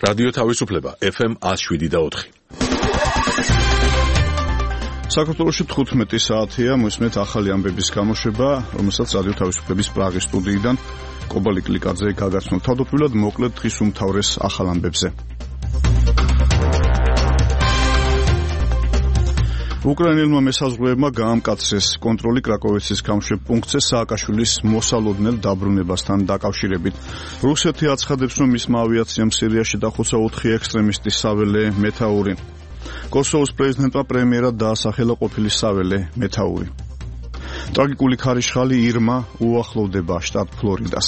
რადიო თავისუფლება FM 107.4. საქართველოში 15 საათია, მოსმენთ ახალი ამბების გამოშვება, რომელსაც რადიო თავისუფლების პრაღის სტუდიიდან კობალი კლიკაძე გაგაცნო. თავდაპირველად მოკლედ დღის უმთავრეს ახალ ამბებზე. უკრაინელმა მესაზღვრეებმა გაამკაცრეს კონტროლი კრაკოვეცის გამშვებ პუნქტზე სააკაშვილის მოსალოდნელ დაბრუნებასთან დაკავშირებით. რუსეთი აცხადებს, რომ მისმა ავიაციამ სირიაში დახოცა 4 ექსტრემისტის საველე მეთაური. კოსოვოს პრეზიდენტმა პრემიერად დაასახელა ყოფილი საველე მეთაური. ტრაგიკული ქარიშხალი ირმა უახლოვდება შტატ ფლორიდას.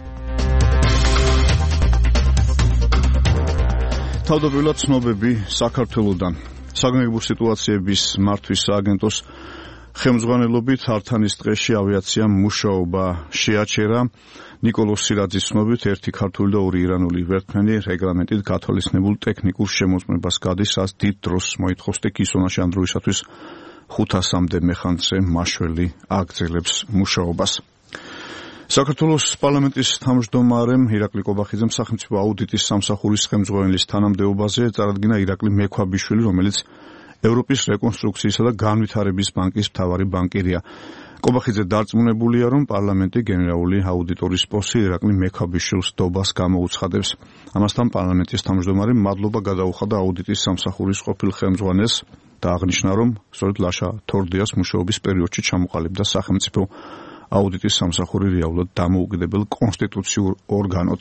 თავდაპირველად ცნობები საქართველოდან. საგანგებო სიტუაციების მართვის სააგენტოს ხელმძღვანელობით ართანის ტყეში ავიაციამ მუშაობა შეაჩერა. ნიკოლოზ სირაძის ცნობით, ერთი ქართული და 2 ირანული ვერტმფრენი რეგლამენტით გათვალისწინებულ ტექნიკურ შემოწმებას გადის, რაც დიდ დროს მოითხოვს და კისონაში ამ დროისათვის 500-მდე მეხანძრე მაშველი აგრძელებს მუშაობას. საქართველოს პარლამენტის თავმჯდომარემ ირაკლი კობახიძემ სახელმწიფო აუდიტის სამსახურის ხელმძღვანელის თანამდებობაზე წარადგინა ირაკლი მექვაბიშვილი, რომელიც ევროპის რეკონსტრუქციისა და განვითარების ბანკის მთავარი ბანკირია. კობახიძე დარწმუნებულია, რომ პარლამენტი გენერალური აუდიტორის პოსტი ირაკლი მექვაბიშვილს დობას გამოუცხადებს. ამასთან პარლამენტის თავმჯდომარემ მადლობა გადაუხადა აუდიტის სამსახურის ყოფილ ხელმძღვანელს და აღნიშნა, რომ სწორედ ლაშა თორდიას მუშაობის პერიოდში ჩამოყალიბდა სახელმწიფო აუდიტის სამსახური რეალურად დამოუკიდებელ კონსტიტუციურ ორგანოდ.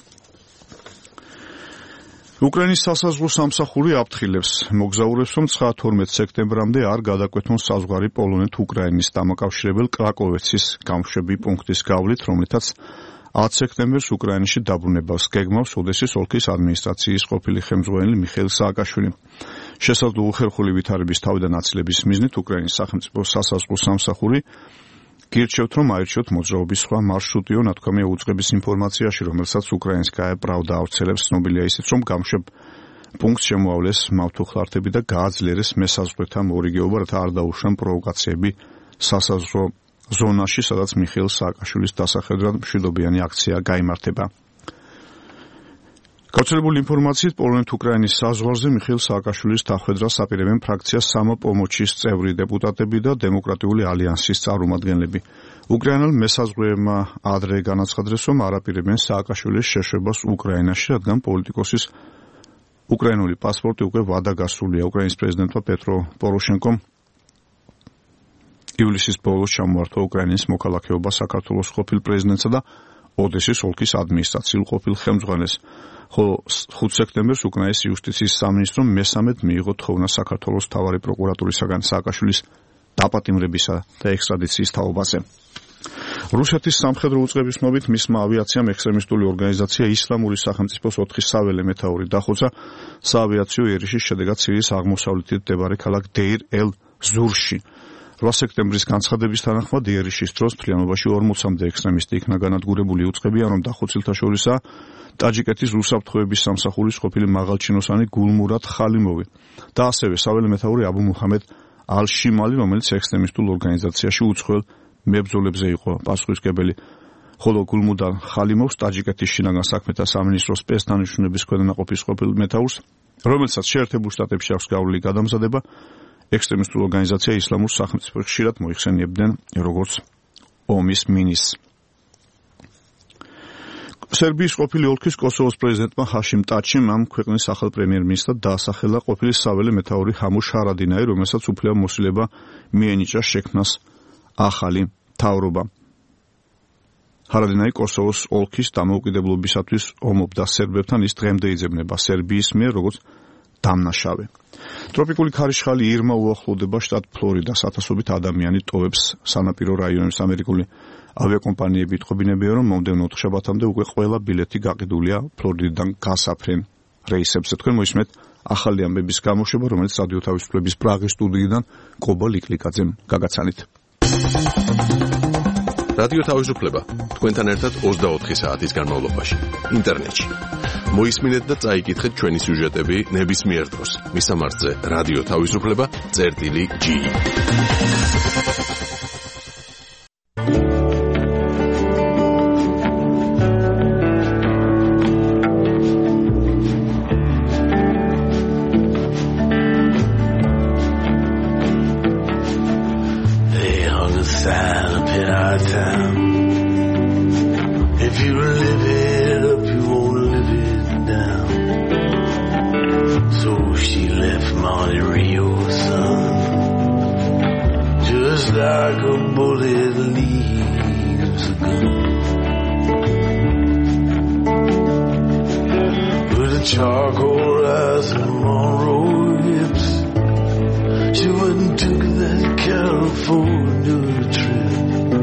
უკრაინის სასაზღვრო სამსახური აფრთხილებს მოგზაურებს, რომ 12 სექტემბრამდე არ გადაკვეთონ საზღვარი პოლონეთ-უკრაინის დამაკავშირებელ კრაკოვეცის გამშვები პუნქტის გავლით, რომლითაც 10 სექტემბერს უკრაინაში დაბრუნებას გეგმავს ოდესის ოლქის ადმინისტრაციის ყოფილი ხელმძღვანელი მიხეილ სააკაშვილი. შესაძლო უხერხული ვითარების თავიდან აცილების მიზნით უკრაინის სახელმწიფო სასაზღვრო სამსახური გირჩევთ, რომ აირჩიოთ მოძრაობის სხვა მარშრუტიო ნათქვამია უწყების ინფორმაციაში, რომელსაც უკრაინსკაია პრავდა ავრცელებს. ცნობილია ისიც, რომ გამშვებ პუნქტს შემოავლეს მავთუხლართები და გააძლიერეს მესაზღვრეთა მორიგეობა, რათა არ დაუშვან პროვოკაციები სასაზღვრო ზონაში, სადაც მიხეილ სააკაშვილის დასახედად მშვიდობიანი აქცია გაიმართება. გავრცელებული ინფორმაციით, პოლონეთ-უკრაინის საზღვარზე მიხეილ სააკაშვილის დახვედრას აპირებენ ფრაქცია სამოპომოჩის წევრი დეპუტატები და დემოკრატიული ალიანსის წარმომადგენლები. უკრაინელ მესაზღვრეებმა ადრე განაცხადეს, რომ არ აპირებენ სააკაშვილის შეშვებას უკრაინაში, რადგან პოლიტიკოსის უკრაინული პასპორტი უკვე ვადაგასრულია. უკრაინის პრეზიდენტმა პეტრო პოროშენკომ ივლისის ბოლოს ჩამოართვა უკრაინის მოქალაქეობა საქართველოს ყოფილ პრეზიდენტსა და ოდესის ოლქის ადმინისტრაციულ ყოფილ ხელმძღვანელს. ხოლო 5 სექტემბერს უკრაინის იუსტიციის სამინისტრომ მესამედ მიიღო თხოვნა საქართველოს მთავარი პროკურატურისაგან სააკაშვილის დაპატიმრებისა და ექსტრადიციის თაობაზე. რუსეთის სამხედრო უწყების ცნობით, მისმა ავიაციამ ექსტრემისტული ორგანიზაცია ისლამური სახელმწიფოს 4 საველე მეთაური დახოცა საავიაციო ერიშის შედეგად სირიის აღმოსავლეთით მდებარე ქალაქ დეირ-ელ-ზურში. 8 სექტემბრის განცხადების თანახმად ერიშის დროს მთლიანობაში 40-მდე ექსტრემისტი იქნა განადგურებული. უწყებია, რომ დახოცილთა შორისაა ტაჯიკეთის რუსაფრთხოების სამსახურის ყოფილი მაღალჩინოსანი გულმურად ხალიმოვი და ასევე საველე მეთაური აბუ მუჰამედ ალ-შიმალი, რომელიც ექსტრემისტულ ორგანიზაციაში უცხოელ მებრძოლებზე იყო პასუხისმგებელი. ხოლო გულმურად ხალიმოვს ტაჯიკეთის შინაგან საქმეთა სამინისტროს სპეცდანიშნულების ქვედანაყოფის ყოფილ მეთაურს, რომელსაც შეერთებულ შტატებში აქვს გავლილი გადამზადება, ექსტრემისტულ ორგანიზაცია ისლამურ სახელმწიფოს ხშირად მოიხსენიებდნენ როგორც ომის მინისტრს. სერბიის ყოფილი ოლქის კოსოვოს პრეზიდენტმა ჰაშიმ ტაჩიმ ამ ქვეყნის ახალ პრემიერ-მინისტრად დაასახელა ყოფილი საველე მეთაური ჰამუშ ჰარადინაი, რომელსაც უფლება მოსილება მიენიჭა შექმნას ახალი მთავრობა. ჰარადინაი კოსოვოს ოლქის დამოუკიდებლობისათვის ომობდა სერბებთან, ის დღემდე იძებნება სერბიის მიერ როგორც დამნაშავე. ტროპიკული ქარიშხალი ირმა უახლოვდება შტატ ფლორიდას, ათასობით ადამიანი ტოვებს სანაპირო რაიონებს. ამერიკული ავიაკომპანიები იტყობინებიან, რომ მომდევნო ოთხშაბათამდე უკვე ყველა ბილეთი გაყიდულია ფლორიდიდან გასაფრენ რეისებზე. თქვენ მოისმენთ ახალი ამბების გამოშვება, რომელიც რადიო თავისუფლების პრაღის სტუდიიდან კობალ იკლიკაძემ გაგაცანით. რადიო თავისუფლება თქვენთან ერთად 24 საათის განმავლობაში ინტერნეტში. მოისმინეთ და წაიკითხეთ ჩვენი სიუჟეტები ნებისმიერ დროს. მისამართზე რადიო თავისუფლება.gi sign up in our town. If you live it up, you won't live it down. So she left Monte Rio, son, just like a bullet leaves a gun. With a charcoal eyes and Monroe hips, she went and took that California trip.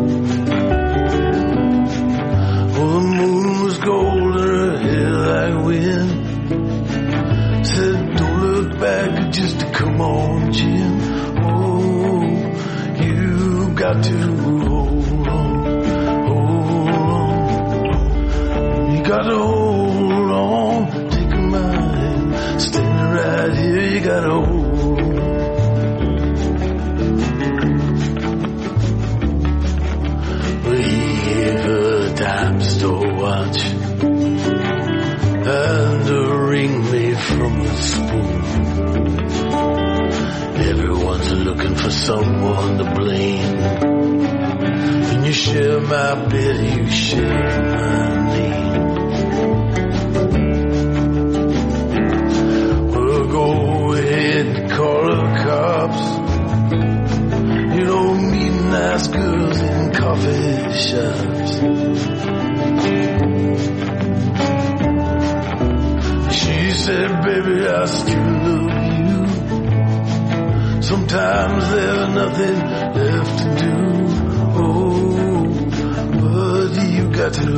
Oh, the moon was gold and her hair like wind. Said, don't look back, just come on, Jim. Oh, you got to hold on, hold on. You got to hold on, take my hand, standing right here, you got to hold on. He gave her a dime store watch and a ring made from a spoon. Everyone's looking for someone to blame. When you share my bed, you share my name. Well, go ahead and call the cops. You don't meet nice girls in coffee shops. She said, baby, I still love you. Sometimes there's nothing left to do. Oh, but you got to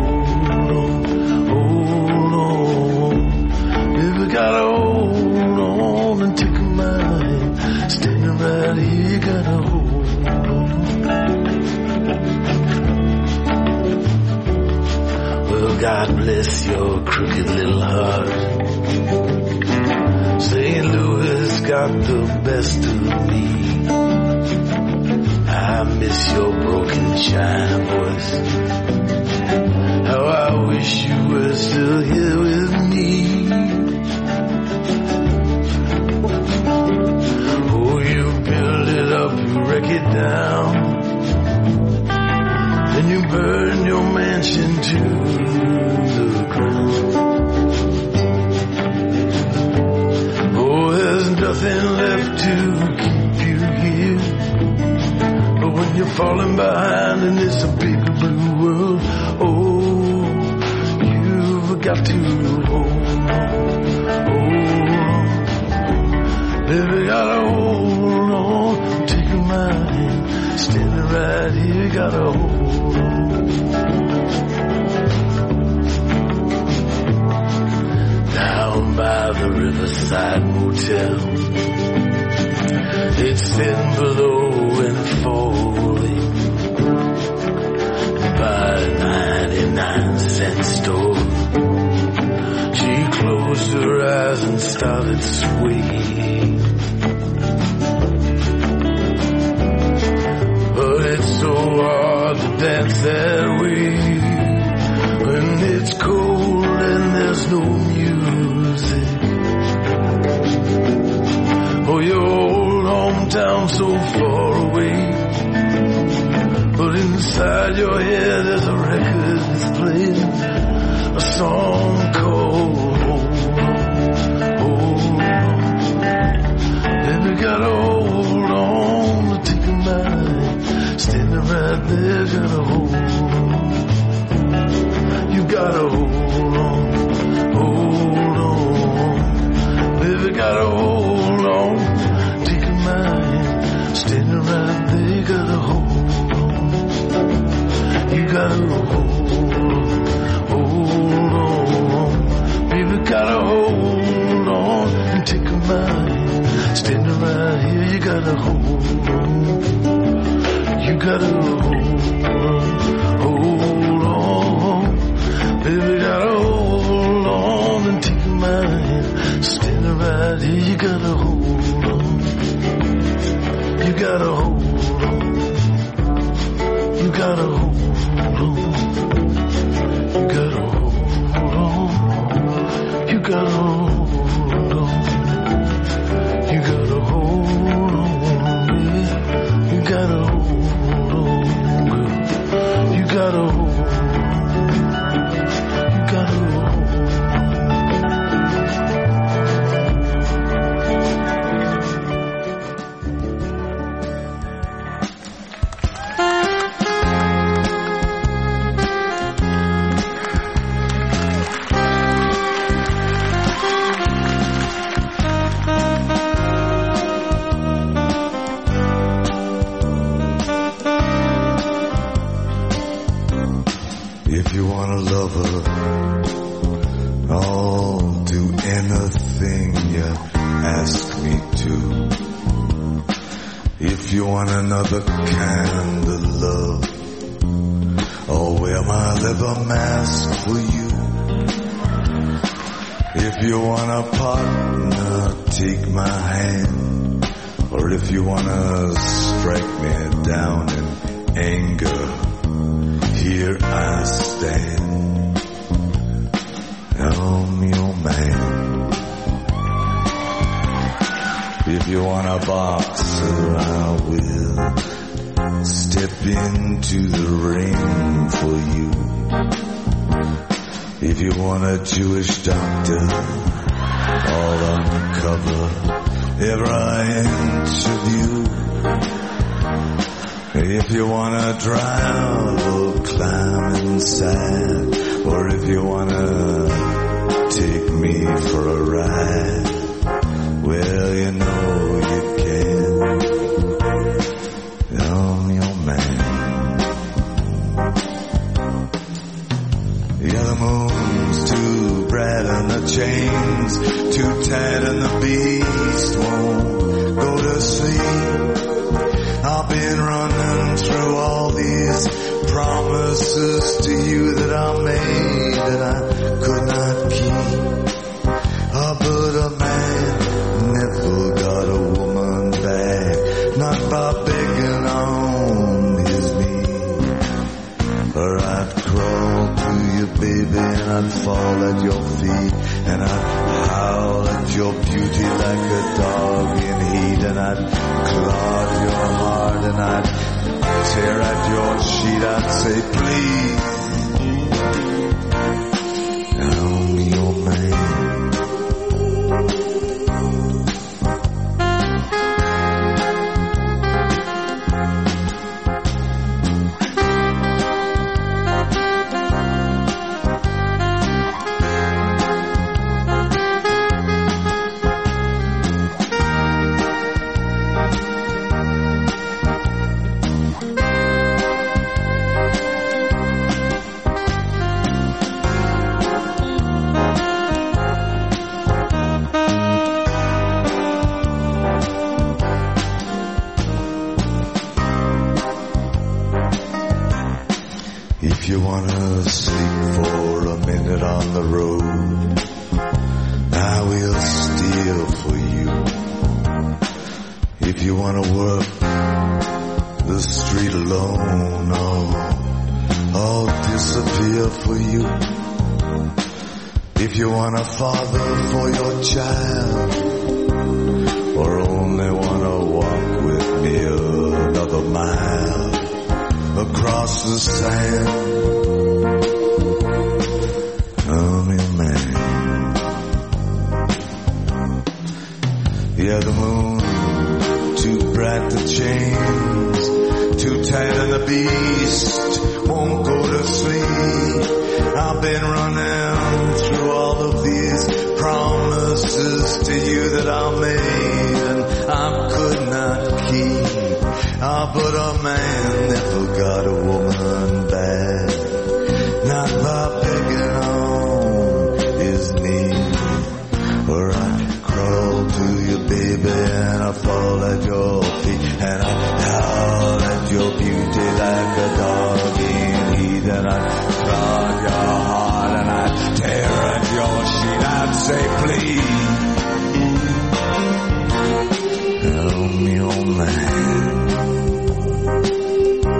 hold on. Baby, gotta hold on and take my hand. Standing right here, you gotta hold on. Well, God bless your crooked little heart. St. Louis got the best of me. I miss your broken china voice. How I wish you were still here with me. Oh, you build it up, you wreck it down. Then you burn your mansion to the ground. Oh, there's nothing left to keep you here. But when you're falling behind and it's a big blue world, oh, you've got to hold on, hold on. Baby, gotta hold on, take my hand, standing right here, gotta hold on. Down by the Riverside Motel, it's thin below and falling. By a 99-cent store, she closed her eyes and started swaying. But it's so hard to dance that way when it's cold and there's no music. Oh, your old hometown so far away, but inside your head there's a record that's playing a song called Hold On, Hold On. Baby, gotta hold on to take a mind, standing right there, gotta hold on. You gotta hold on, hold on. Baby, gotta hold on, take a mind, standing right there, gotta hold on. You gotta hold on. Baby, gotta hold on and take a mind, standing right here, you gotta hold on. You gotta hold on. Baby, gotta hold on and take a mind, standing right here, you gotta hold on. You gotta hold on. You gotta hold on. You gotta hold on. You gotta hold on. You gotta hold on. You gotta hold on. lover. I'll do anything you ask me to. If you want another kind of love, I'll wear my leather mask for you. If you want a partner, take my hand. Or if you want to strike me down in anger, here I stand. I'm your man. If you want a boxer, I will step into the ring for you. If you want a Jewish doctor, I'll uncover every inch of you. If you want to drive or climb inside, or if you want to take me for a ride, well, you know you can. I'm your man. Yeah, the moon's too bright and the chains too tight and the beast won't go to sleep. I've been running through all these promises to you that I made that I could not keep. But a man never got a woman back, not by begging on his knees. Or I'd crawl to you, baby, and I'd fall at your feet, and I'd howl at your beauty like a dog in heat, and I'd claw at your heart, and I'd tear at your sheet. I'd say, please, I'm your man. If you wanna sleep for a minute on the road, I will steal for you. If you wanna work the street alone, I'll disappear for you. If you want a father for your child, or only wanna walk with me another mile across the sand, I'm your man. Yeah, the moon too bright, the chains too tight, and the beast won't go to sleep. I've been running through all of these promises to you that I made and I could not keep. But a man never got a woman back, not by begging on his knees. Or I crawl to you, baby, and I fall at your feet, and I howl at your beauty like a dog in heat, and I claw at your heart, and I tear at your sheet. I'd say, please, I'm your man.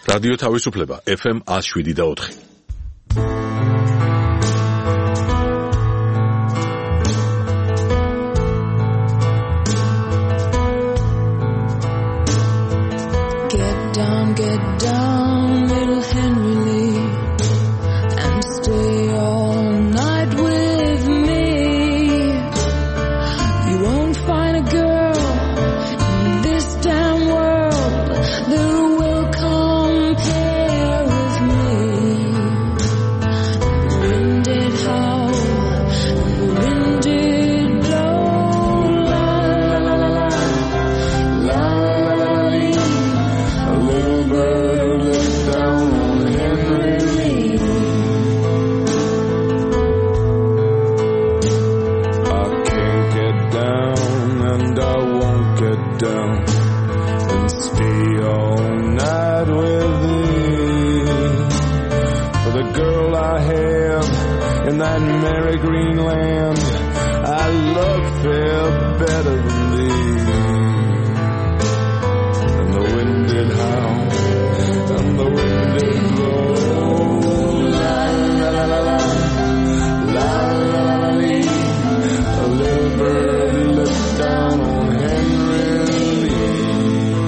რადიო თავისუფლება FM 107.4. Get down, little Henry Lee, and stay all night with me. You won't find a girl in this damn world that will compare with me. The wind did howl, and the wind did blow, la la la la la la la la. A little bird looked down on Henry Lee. I can't get down and I won't get down and stay all night with thee. For the girl I have in that merry green land, I love fair better than thee. And the wind did howl, and the wind did blow, la la la la la, la la la la lee. A little bird looked down on Henry Lee.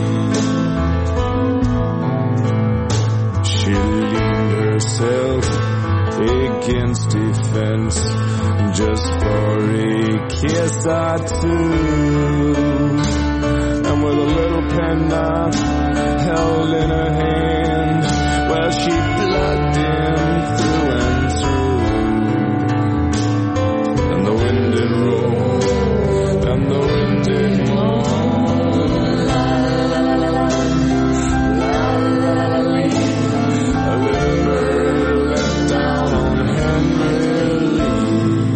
She leaned herself against a fence just for a kiss or two. And with a little penknife held in her hand, well, she plugged him through and through. And the wind did roll, and the wind did moan, la la la la la, la la la la la. A little bird let down on Henry Lee.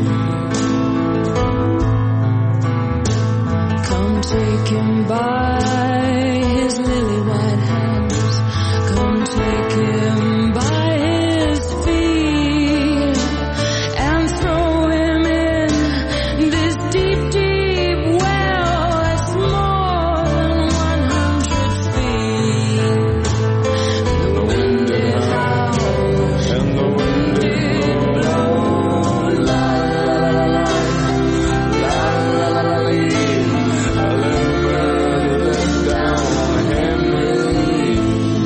Come take him by his lily white hands. Come take him by his feet and throw him in this deep, deep well that's more than 100 feet. And the wind did howl, and the wind did blow, la la la la la, la la la la. A little bird let down on Henry Lee.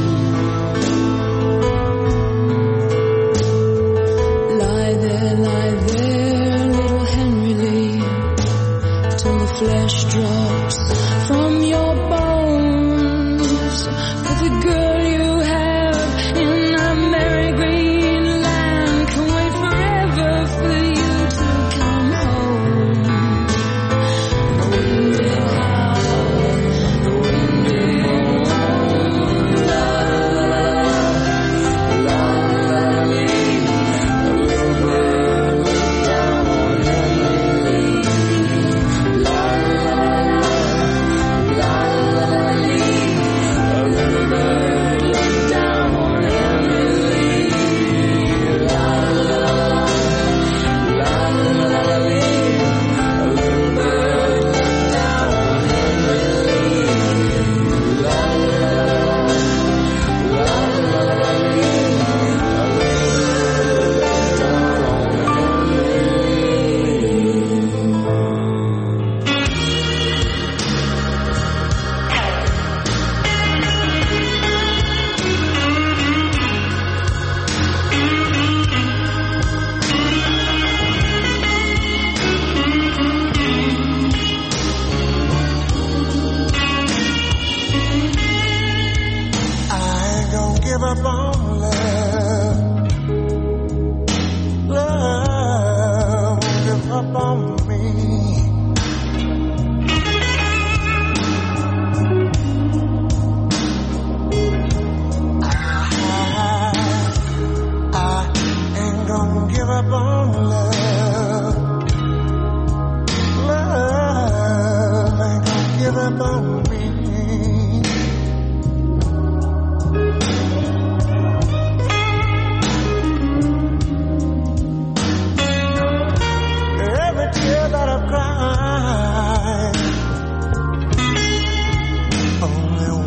Lie there, little Henry Lee, till the flesh drops from your bones. For the girl you have in that merry green land can wait forever for you to come home. The wind did howl, the wind did moan, la la la la, la la la la. A little bird looked down on Henry Lee, la la la la, la la la la. A little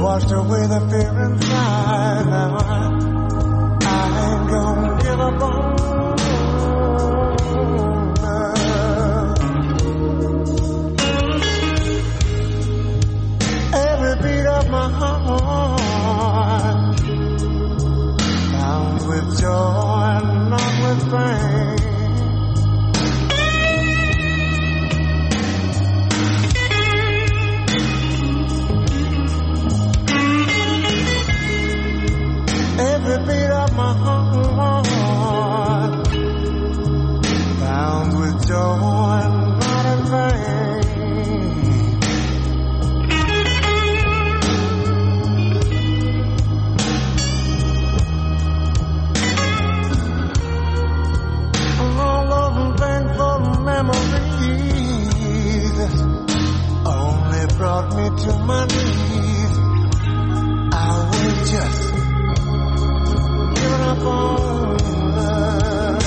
washed away the fear inside. Now I ain't gonna give up on love. Every beat of my heart bound with joy and not with pain. Every beat of my heart bound with joy and not in vain. All those painful memories only brought me to my knees. I was just up on love.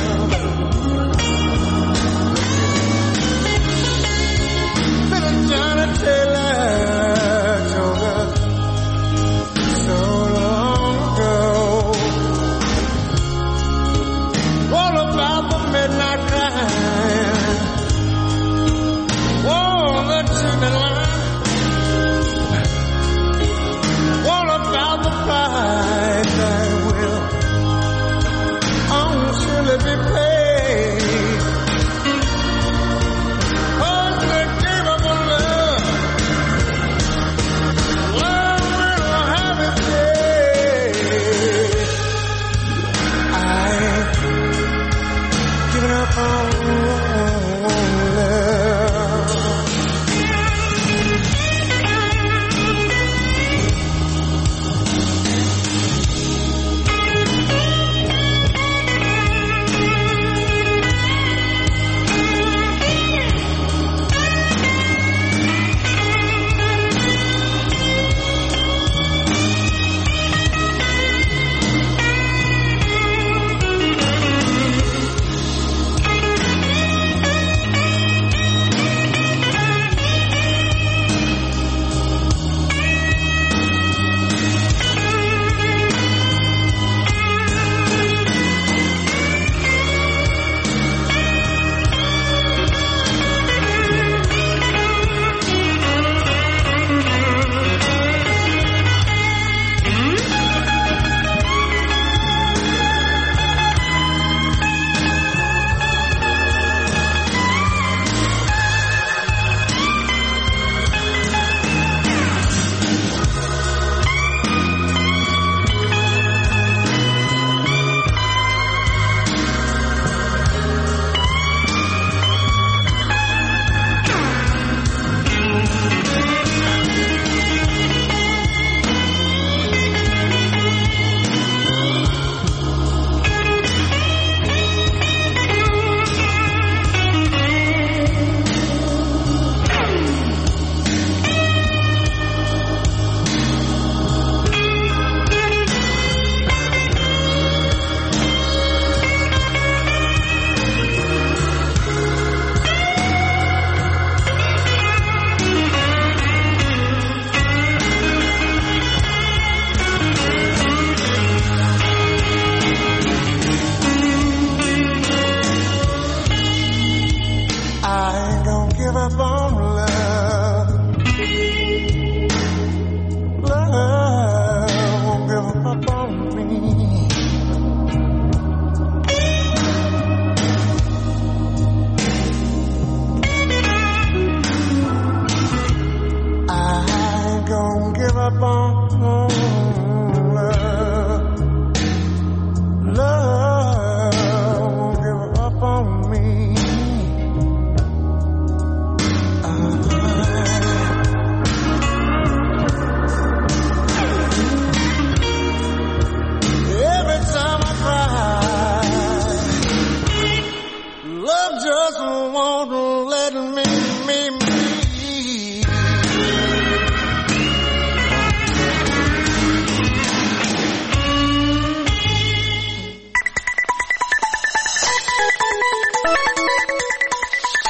Little Johnny Taylor told us so long ago all about the midnight crying, all the chicken line, all about the price that will surely be paid. Oh, they gave up on love. Love will have its day. I ain't giving up on love.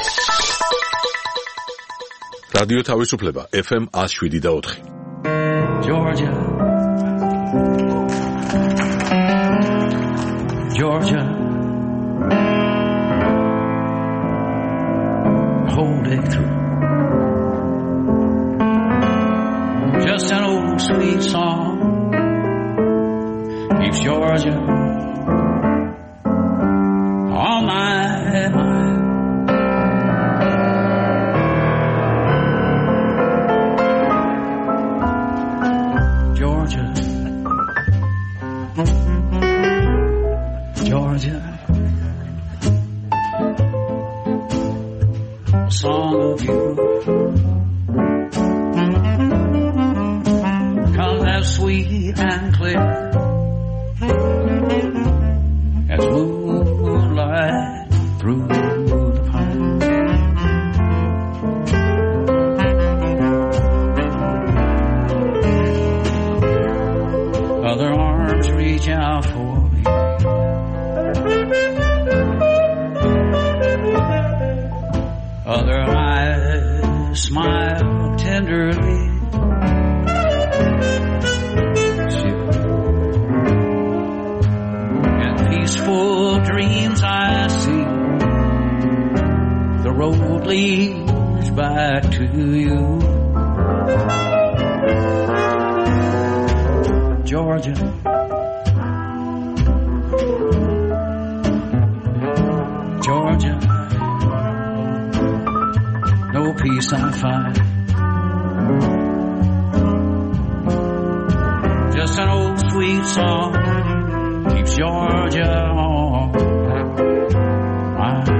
რადიო თავისუფლება FM 107.4 Georgia, Georgia, hold it through. Just an old sweet song keeps Georgia on my mind. Georgia, Georgia, a song of you comes as sweet and clear as moonlight through the pine. Other arms reach out for me. Other eyes smile tenderly. In peaceful dreams I see the road leads back to you. Georgia, Georgia, no peace I find. Just an old sweet song keeps Georgia on my mind.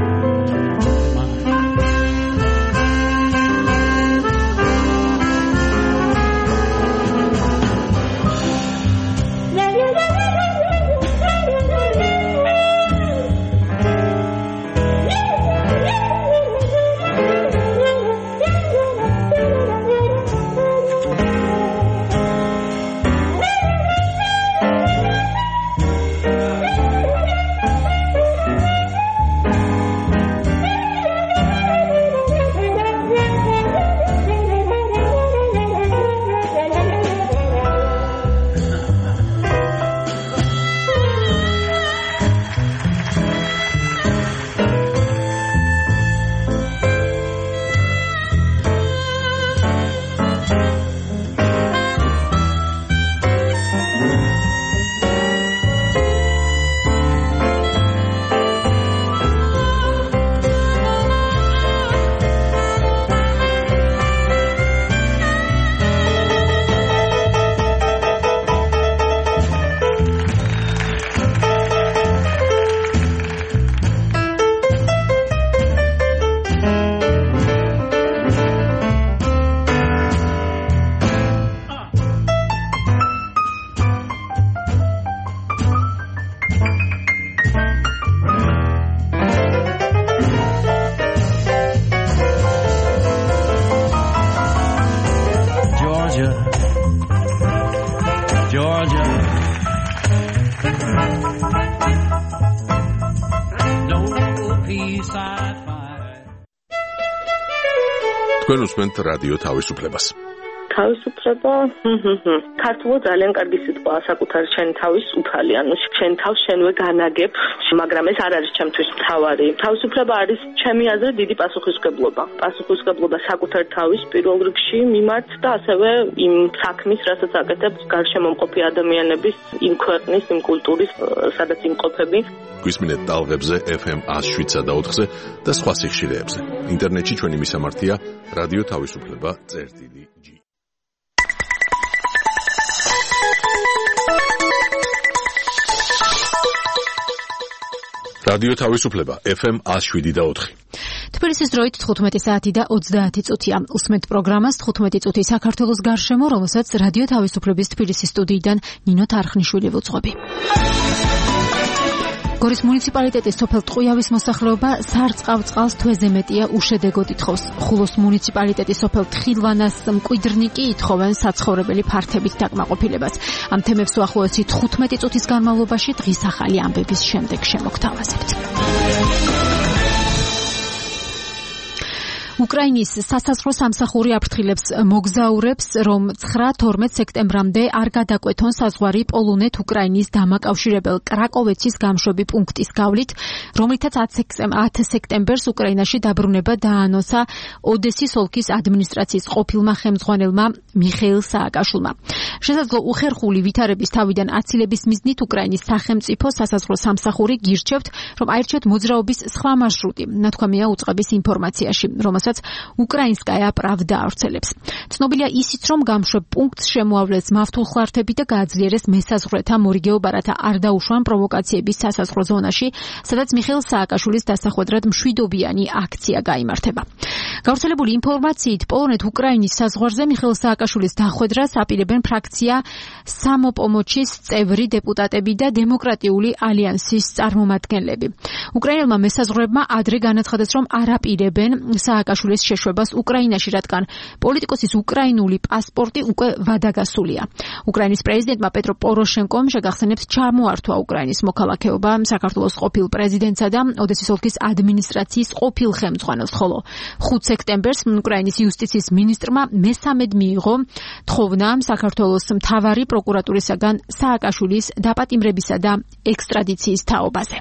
თქვენ უსმენთ რადიო თავისუფლებას. თავისუფლება ქართულად ძალიან კარგი სიტყვაა საკუთარი შენი თავის უფალი, ანუ შენ თავს შენვე განაგებ, მაგრამ ეს არ არის ჩემთვის მთავარი. თავისუფლება არის ჩემი აზრით დიდი პასუხისმგებლობა. პასუხისმგებლობა საკუთარი თავის პირველ რიგში მიმართ და ასევე იმ საქმის, რასაც აკეთებს გარშემო მყოფი ადამიანების, იმ ქვეყნის, იმ კულტურის, სადაც იმყოფები. გვისმინეთ ტალღებზე FM 107.4-ზე და სხვა სიხშირეებზე. ინტერნეტში ჩვენი მისამართია რადიო თავისუფლება.g. რადიო თავისუფლება FM 107.4. თბილისის დროით 15 საათი და 30 წუთია. უსმენთ პროგრამას 15 წუთი საქართველოს გარშემო, რომელსაც რადიო თავისუფლების თბილისის სტუდიიდან ნინო თარხნიშვილი ვუძღვები. გორის მუნიციპალიტეტის სოფელ ტყუიავის მოსახლეობა სარწყავ-წყალს თვეზე მეტია უშედეგოდ ითხოვს. ხულოს მუნიციპალიტეტის სოფელ თხილვანას მკვიდრნი კი ითხოვენ საცხოვრებელი ფართებით დაკმაყოფილებას. ამ თემებს უახლოესი 15 წუთის განმავლობაში დღის ახალი ამბების შემდეგ შემოგთავაზებთ. უკრაინის სასაზღვრო სამსახური აფრთხილებს მოგზაურებს, რომ 9-12 სექტემბრამდე არ გადაკვეთონ საზღვარი პოლონეთ-უკრაინის დამაკავშირებელ კრაკოვეცის გამშვები პუნქტის გავლით, რომლითაც 10 სექტემბერს უკრაინაში დაბრუნება დაანონსა ოდესის ოლქის ადმინისტრაციის ყოფილმა ხელმძღვანელმა მიხეილ სააკაშვილმა. შესაძლო უხერხული ვითარების თავიდან აცილების მიზნით უკრაინის სახელმწიფო სასაზღვრო სამსახური გირჩევთ, რომ აირჩიოთ მოძრაობის სხვა მარშრუტი, ნათქვამია უწყების ინფორმაციაში, რომელსაც უკრაინსკაია პრავდა ავრცელებს. ცნობილია ისიც, რომ გამშვებ პუნქტს შემოავლეს მავთულხლართები და გააძლიერეს მესაზღვრეთა მორიგეობა, რათა არ დაუშვან პროვოკაციების სასაზღვრო ზონაში, სადაც მიხეილ სააკაშვილის დასახვედრად მშვიდობიანი აქცია გაიმართება. გავრცელებული ინფორმაციით, პოლონეთ-უკრაინის საზღვარზე მიხეილ სააკაშვილის დახვედრას აპირებენ ფრაქცია სამოპომოჩის წევრი დეპუტატები და დემოკრატიული ალიანსის წარმომადგენლები. უკრაინელმა მესაზღვრეებმა ადრე განაცხადეს, რომ არ აპირებენ სააკაშვილის შეშვებას უკრაინაში, რადგან პოლიტიკოსის უკრაინული პასპორტი უკვე ვადაგასულია. უკრაინის პრეზიდენტმა პეტრო პოროშენკომ შეგახსენებს ჩამოართვა უკრაინის მოქალაქეობა საქართველოს ყოფილ პრეზიდენტსა და ოდესის ოლქის ადმინისტრაციის ყოფილ ხელმძღვანელს, ხოლო 5 სექტემბერს უკრაინის იუსტიციის მინისტრმა მესამედ მიიღო თხოვნა საქართველოს მთავარი პროკურატურისაგან სააკაშვილის დაპატიმრებისა და ექსტრადიციის თაობაზე.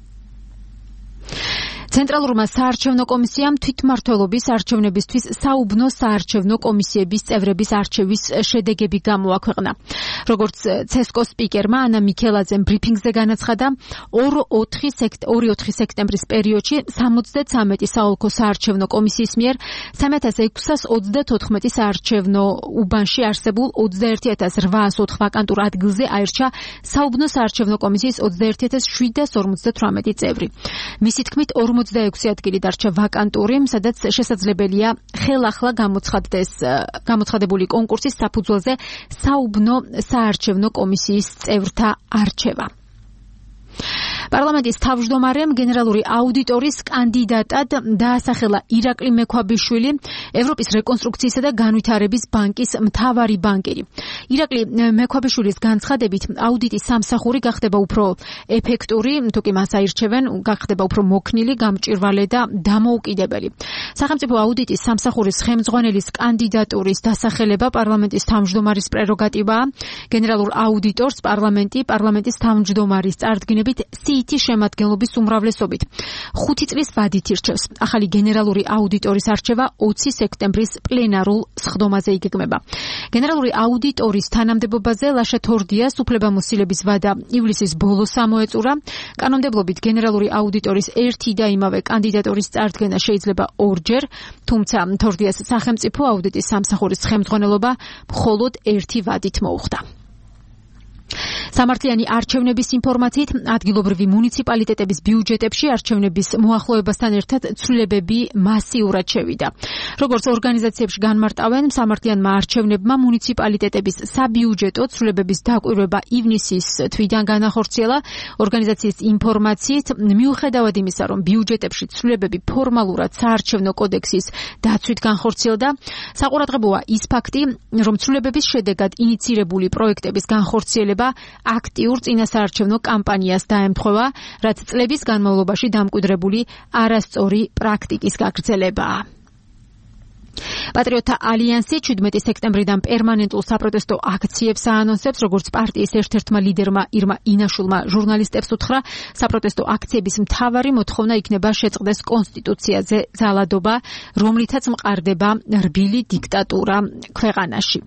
ცენტრალურმა საარჩევნო კომისიამ თვითმმართველობის არჩევნებისთვის საუბნო საარჩევნო კომისიების წევრების არჩევის შედეგები გამოაქვეყნა. როგორც ცესკოს სპიკერმა ანა მიქელაძემ ბრიფინგზე განაცხადა, 2-4 სექტემბრის პერიოდში 73 საოლქო საარჩევნო კომისიის მიერ 3634 საარჩევნო უბანში არსებულ 21804 ვაკანტურ ადგილზე აირჩა საუბნო საარჩევნო კომისიის 21758 წევრი. მისი თქმით, 46 ადგილი დარჩა ვაკანტური, სადაც შესაძლებელია ხელახლა გამოცხადებული კონკურსის საფუძველზე საუბნო საარჩევნო კომისიის წევრთა არჩევა. პარლამენტის თავმჯდომარემ გენერალური აუდიტორის კანდიდატად დაასახელა ირაკლი მექვაბიშვილი, ევროპის რეკონსტრუქციისა და განვითარების ბანკის მთავარი ბანკირი. ირაკლი მექვაბიშვილის განცხადებით, აუდიტის სამსახური გახდება უფრო ეფექტური, თუკი მას აირჩევენ, გახდება უფრო მოქნილი, გამჭვირვალე და დამოუკიდებელი. სახელმწიფო აუდიტის სამსახურის ხელმძღვანელის კანდიდატურის დასახელება პარლამენტის თავმჯდომარის პრეროგატივაა. გენერალურ აუდიტორს პარლამენტის თავმჯდომარის წარდგინებით სიითის შემადგენლობის უმრავლესობით 5 წლის ვადით ირჩევს. ახალი გენერალური აუდიტორის არჩევა 20 სექტემბრის პლენარულ სხდომაზე იგეგმება. გენერალური აუდიტორის თანამდებობაზე ლაშა თორდიას უფლებამოსილების ვადა ივლისის ბოლოს ამოეწურა. კანონმდებლობით გენერალური აუდიტორის ერთი და იმავე კანდიდატურის წარდგენა შეიძლება ორჯერ, თუმცა თორდიას სახელმწიფო აუდიტის სამსახურის ხელმძღვანელობა მხოლოდ ერთი ვადით მოუხდა. სამართლიანი არჩევნების ინფორმაციით, ადგილობრივი მუნიციპალიტეტების ბიუჯეტებში არჩევნების მოახლოებასთან ერთად ცვლილებები მასიურად შევიდა. როგორც ორგანიზაციებში განმარტავენ, სამართლიანმა არჩევნებმა მუნიციპალიტეტების საბიუჯეტო ცვლილებების დაკვირვება ივნისის თვიდან განახორციელა. ორგანიზაციის ინფორმაციით, მიუხედავად იმისა, რომ ბიუჯეტებში ცვლილებები ფორმალურად საარჩევნო კოდექსის დაცვით განხორციელდა, საყურადღებოა ის ფაქტი, რომ ცვლილებების შედეგად ინიცირებული პროექტების განხორციელება აქტიურ წინასაარჩევნო კამპანიას დაემთხვევა, რაც წლების განმავლობაში დამკვიდრებული არასწორი პრაქტიკის გაგრძელებაა. პატრიოტთა ალიანსი 17 სექტემბრიდან პერმანენტულ საპროტესტო აქციებს აანონსებს, როგორც პარტიის ერთ-ერთმა ლიდერმა ირმა ინაშვილმა ჟურნალისტებს უთხრა, საპროტესტო აქციების მთავარი მოთხოვნა იქნება შეწყდეს კონსტიტუციაზე ძალადობა, რომლითაც მყარდება რბილი დიქტატურა ქვეყანაში.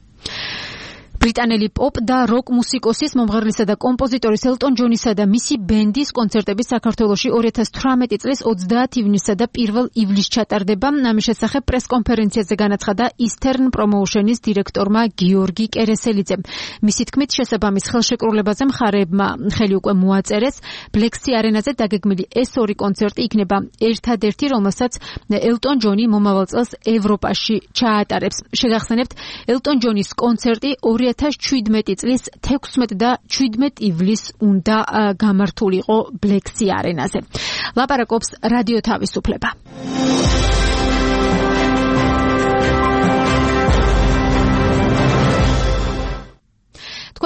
ბრიტანელი პოპ და როკ მუსიკოსის, მომღერლისა და კომპოზიტორის ელტონ ჯონისა და მისი ბენდის კონცერტები საქართველოში 2018 წლის 30 ივნისსა და 1 ივლისს ჩატარდება. ამის შესახებ პრესკონფერენციაზე განაცხადა Eastern Promotion-ის დირექტორმა გიორგი კერესელიძემ. მისი თქმით, შესაბამის ხელშეკრულებაზე მხარეებმა ხელი უკვე მოაწერეს. ბლექსი არენაზე დაგეგმილი ეს ორი კონცერტი იქნება ერთადერთი, რომელსაც ელტონ ჯონი მომავალ წელს ევროპაში ჩაატარებს. შეგახსენებთ, ელტონ ჯონის კონცერტი 2017 წლის 16 და 17 ივლისს უნდა გამართულიყო ბლექსი არენაზე. ლაპარაკობს რადიო თავისუფლება.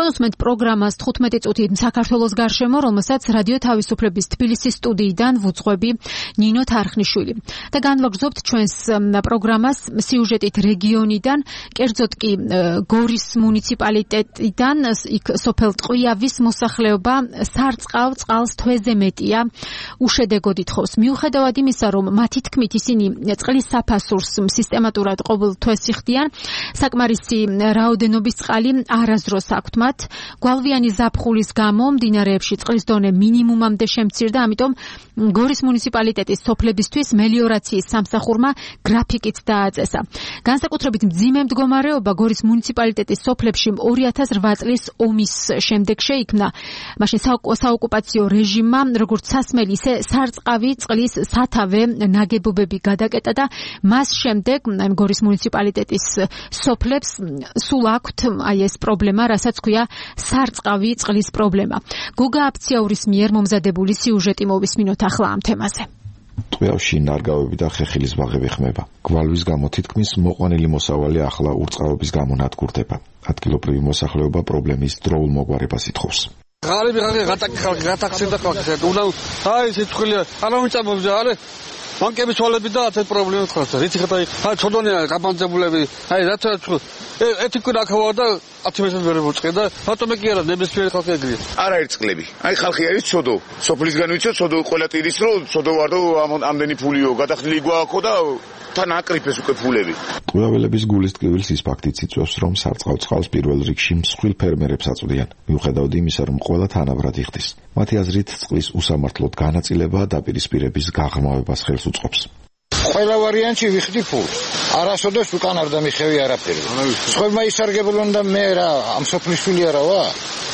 თქვენ უსმენთ პროგრამას 15 წუთი საქართველოს გარშემო, რომელსაც რადიო თავისუფლების თბილისის სტუდიიდან ვუძღვები ნინო თარხნიშვილი. და განვაგრძობთ ჩვენს პროგრამას სიუჟეტით რეგიონიდან, კერძოდ კი გორის მუნიციპალიტეტიდან, იქ სოფელ ტყვიავის მოსახლეობა სარწყავ წყალს თვეზე მეტია უშედეგოდ ითხოვს. მიუხედავად იმისა, რომ მათი თქმით ისინი წყლის საფასურს სისტემატურად ყოველ თვეს იხდიან, საკმარისი რაოდენობის წყალი არასდროს აქვთ მათ. გვალვიანი ზაფხულის გამო მდინარეებში წყლის დონე მინიმუმამდე შემცირდა, ამიტომ გორის მუნიციპალიტეტის სოფლებისთვის მელიორაციის სამსახურმა გრაფიკით დააწესა. განსაკუთრებით მძიმე მდგომარეობა გორის მუნიციპალიტეტის სოფლებში 2008 წლის ომის შემდეგ შეიქმნა. მაშინ საოკუპაციო რეჟიმმა როგორც სასმელი, ისე სარწყავი წყლის სათავე ნაგებობები გადაკეტა და მას შემდეგ გორის მუნიციპალიტეტის სოფლებს სულ აქვთ ეს პრობლემა, რასაც ქვია სარწყავი წყლის პრობლემა. გოგა აფციაურის მიერ მომზადებული სიუჟეტი მოვისმინოთ ახლა ამ თემაზე. ტყვიავში ნარგავები და ხეხილის ბაღები ხმება. გვალვის გამო თითქმის მოყვანილი მოსავალი ახლა ურწყავების გამო ნადგურდება. ადგილობრივი მოსახლეობა პრობლემის დროულ მოგვარებას ითხოვს. غالبا غاتاكسيدا كوكسيدا ولا هاي سيتخلي انا ويصابوز على بانكების თვალები და ასეთ პრობლემებს ხართ. რითი ხათა აი ჩოდონია გაბანძებულები. აი რაც ეთიკი რაქავა და 10 მეტრს ვერ მოწყე და ბატონე კი არა ნებისმიერ ხალხი ეგრეა. არ არის წყლები. აი ხალხი არის ცოდო. სოფლისგან ვიცი ცოდო ყველა ტირის რო ცოდო ვარ და ამდენი ფულიო გადახდილი გვააქო და თან აკრიფეს უკვე ფულები. ტყვიაველების გულის ტკივილს ის ფაქტიც იწვევს, რომ სარწყავ წყალს პირველ რიგში მსხვილ ფერმერებს აწვდიან. მიუხედავად იმისა, რომ ყველა თანაბრად იხდის. მათი აზრით წყლის უსამართლოდ განაწილება დაპირისპირების გაღრმავებას ხელს უწყობს. ყველა ვარიანტი ვიხდი ფულს. არასოდეს უკან არ დამიხევი არაფერი. სხვებმა ისარგებლონ და მე რა ამ სოფლიშვილი არა ვა.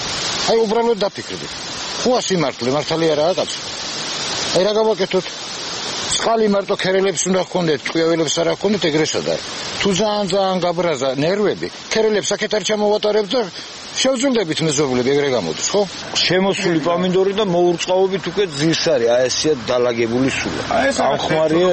აი უბრალოდ დაფიქრდი. ხო ასიმართლე მართალი არაა კაცო. აი რა გავაკეთოთ? წყალი მარტო ქერელებს უნდა ჰქონდეთ, ტყვიაველებს არ ჰქონდეთ, ეგრესად არის. თუ ძალიან გაბრაზა ნერვები, ქერელებს აქეთ არ ჩამოვატარებთ და შევძულდებით მეზობლები, ეგრე გამოდის, ხო? შემოსული პამინდორი და მოურწყავობით უკვე ძირს არის, აი ესეა დალაგებული სულა. ამ ხმარია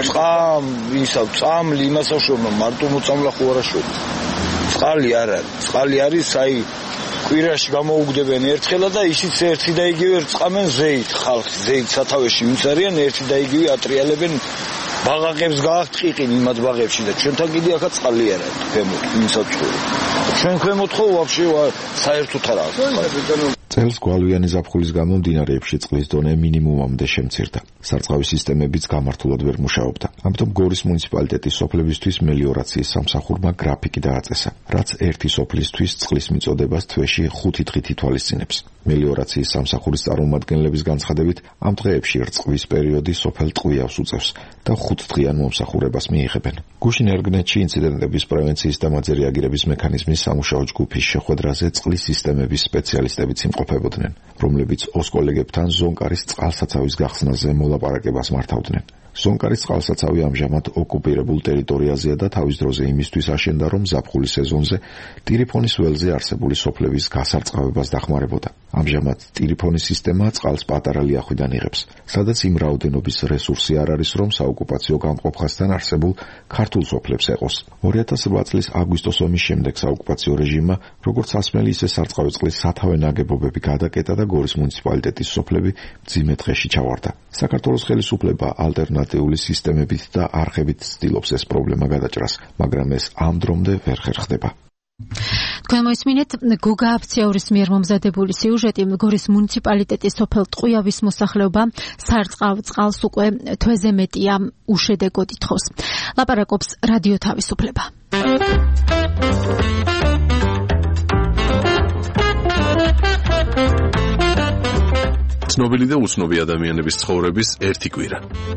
წამლი იმასაშორმა მარტო მოწამლა ხო არა შორი. წყალი არ არის. წყალი არის აი კვირაში გამოუგდებენ ერთხელა და ისიც ერთი და იგივე რწყამენ ზეით ხალხი ზეით სათავეში ვინც არიან ერთი და იგივე ატრიალებენ ბაღაკებს გააქვთ ყიყინი მათ ბაღებში და ჩვენთან კიდე ახლა წყალი არ არის ქვემოთ მისაწვდომი ჩვენ ქვემოთ ხო ვაფშე საერთოდ არ არის წელს გვალვიანი ზაფხულის გამო მდინარეებში წყლის დონე მინიმუმამდე შემცირდა. სარწყავი სისტემებიც გამართულად ვერ მუშაობდა. ამიტომ გორის მუნიციპალიტეტის სოფლებისთვის მელიორაციის სამსახურმა გრაფიკი დააწესა, რაც ერთი სოფლისთვის წყლის მიწოდებას თვეში 5 დღით ითვალისწინებს. მელიორაციის სამსახურის წარმომადგენლების განცხადებით, ამ დღეებში რწყვის პერიოდი სოფელ ტყვიავს უწევს და 5 დღიან მომსახურებას მიიღებენ. გუშინ ერგნეთში ინციდენტების პრევენციის და მათზე რეაგირების მექანიზმის სამუშაო ჯგუფის შეხვედრაზე წყლის სისტემების სპეციალისტებიც იმყოფებოდნენ, რომლებიც ოსკოლეგებთან ზონკარის წყალსაცავის გახსნაზე მოლაპარაკებას მართავდნენ. ზონკარის წყალსაცავი ამჟამად ოკუპირებულ ტერიტორიაზეა და თავის დროზე იმისთვის აშენდა, რომ ზაფხულის სეზონზე ტირიფონის ველზე არსებული სოფლების გასარწყავებას დახმარებოდა. ამჟამად ტირიფონის სისტემა წყალს პატარა ლიახვიდან იღებს, სადაც იმ რაოდენობის რესურსი არ არის, რომ საოკუპაციო გამყოფხასთან არსებულ ქართულ სოფლებს ეყოს. 2008 წლის აგვისტოს ომის შემდეგ საოკუპაციო რეჟიმმა როგორც სასმელი, ისე სარწყავი წყლის სათავე ნაგებობები გადაკეტა და გორის მუნიციპალიტეტის სოფლები მძიმე დღეში ჩავარდა. საქართველოს ხელისუფლება ალტერნატიული სისტემებით და არხებით ცდილობს ეს პრობლემა გადაჭრას, მაგრამ ეს ამ დრომდე ვერ ხერხდება. თქვენ მოისმინეთ გოგა აფციაურის მიერ მომზადებული სიუჟეტი. გორის მუნიციპალიტეტის სოფელ ტყვიავის მოსახლეობა სარწყავ წყალს უკვე თვეზე მეტია უშედეგოდ ითხოვს. ლაპარაკობს რადიო თავისუფლება. ცნობილი და უცნობი ადამიანების ცხოვრების ერთი კვირა.